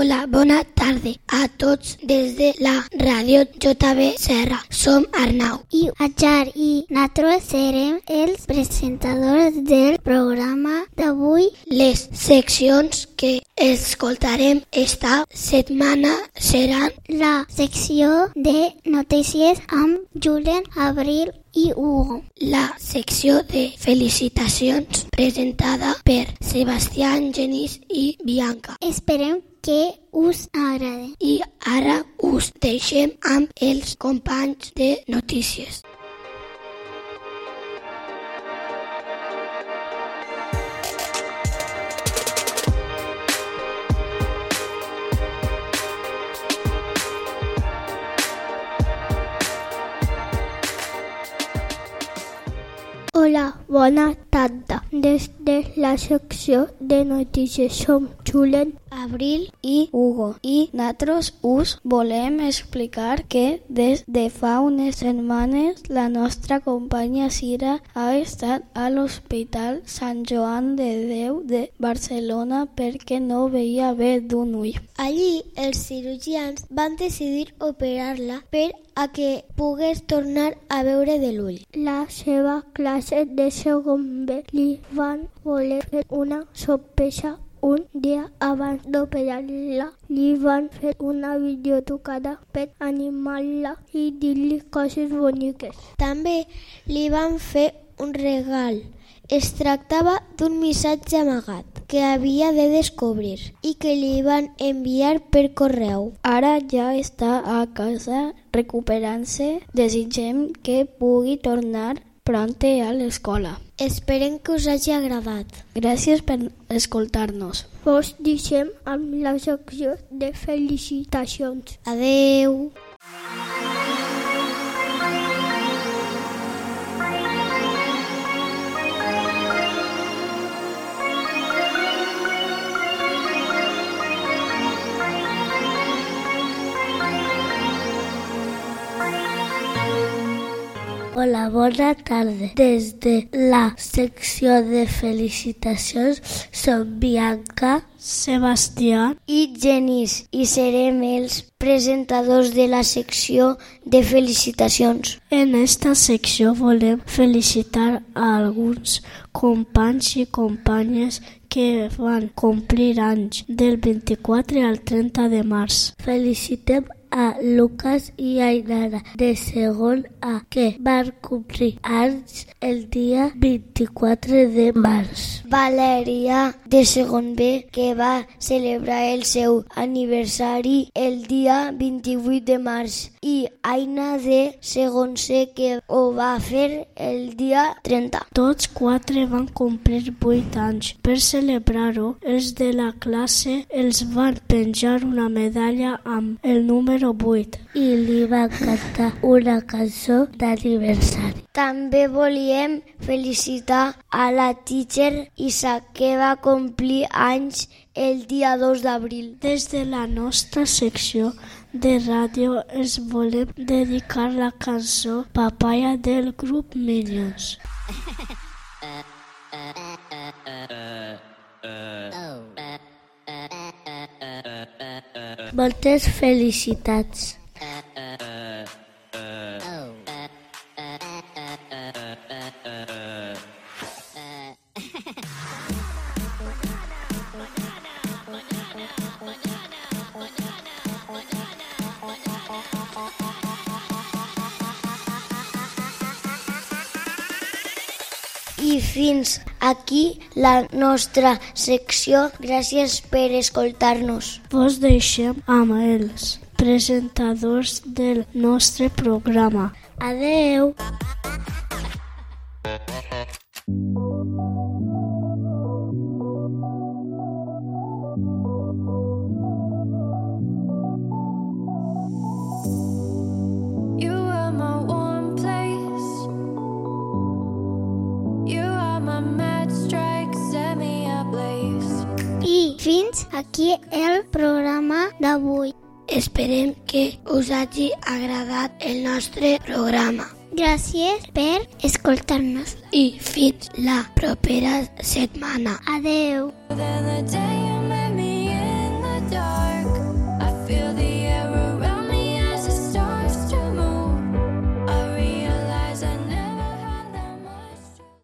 Hola, bona tarda a tots des de la ràdio JB Serra. Som Arnau i Adjar i nosaltres serem els presentadors del programa d'avui. Les seccions que escoltarem esta setmana seran la secció de notícies amb Julen, Abril i Hugo, la secció de felicitacions presentada per Sebastián, Genís i Bianca. Esperem que us agradi. I ara us deixem amb els companys de notícies. Hola, bona tarda. Des de la secció de notícies som Julen, Abril i Hugo i nosaltres us volem explicar que des de fa unes setmanes la nostra companya Cira ha estat a l'Hospital Sant Joan de Déu de Barcelona perquè no veia bé d'un ull. Allí els cirurgians van decidir operar-la per a que pogués tornar a veure de l'ull. La seva classe de segon B li van voler fer una sorpresa. Un dia abans d'operar-la, li van fer una videotrucada per animar-la i dir-li coses boniques. També li van fer un regal. Es tractava d'un missatge amagat que havia de descobrir i que li van enviar per correu. Ara ja està a casa recuperant-se. Desitgem que pugui tornar pronte a l'escola. Esperem que us hagi agradat. Gràcies per escoltar-nos. Vos deixem amb la secció de felicitacions. Adeu! Hola, bona tarda. Des de la secció de felicitacions som Bianca, Sebastián i Genís i serem els presentadors de la secció de felicitacions. En esta secció volem felicitar a alguns companys i companyes que van complir anys del 24 al 30 de març. Felicitem a Lucas i Ainara de segon A que van complir anys el dia 24 de març. Valeria de segon B que va celebrar el seu aniversari el dia 28 de març i Aina de segon C que ho va fer el dia 30. Tots quatre van complir 8 anys. Per celebrar-ho, els de la classe els van penjar una medalla amb el número 8 i li van cantar una cançó d'aniversari. També volíem felicitar a la teacher Isaac que va complir anys el dia 2 d'abril. Des de la nostra secció de ràdio els volem dedicar la cançó Papaya del grup Minions. Moltes felicitats. I fins aquí la nostra secció. Gràcies per escoltar-nos. Vos deixem amb els presentadors del nostre programa. Adeu! I fins aquí el programa d'avui. Esperem que us hagi agradat el nostre programa. Gràcies per escoltar-nos. I fins la propera setmana. Adeu.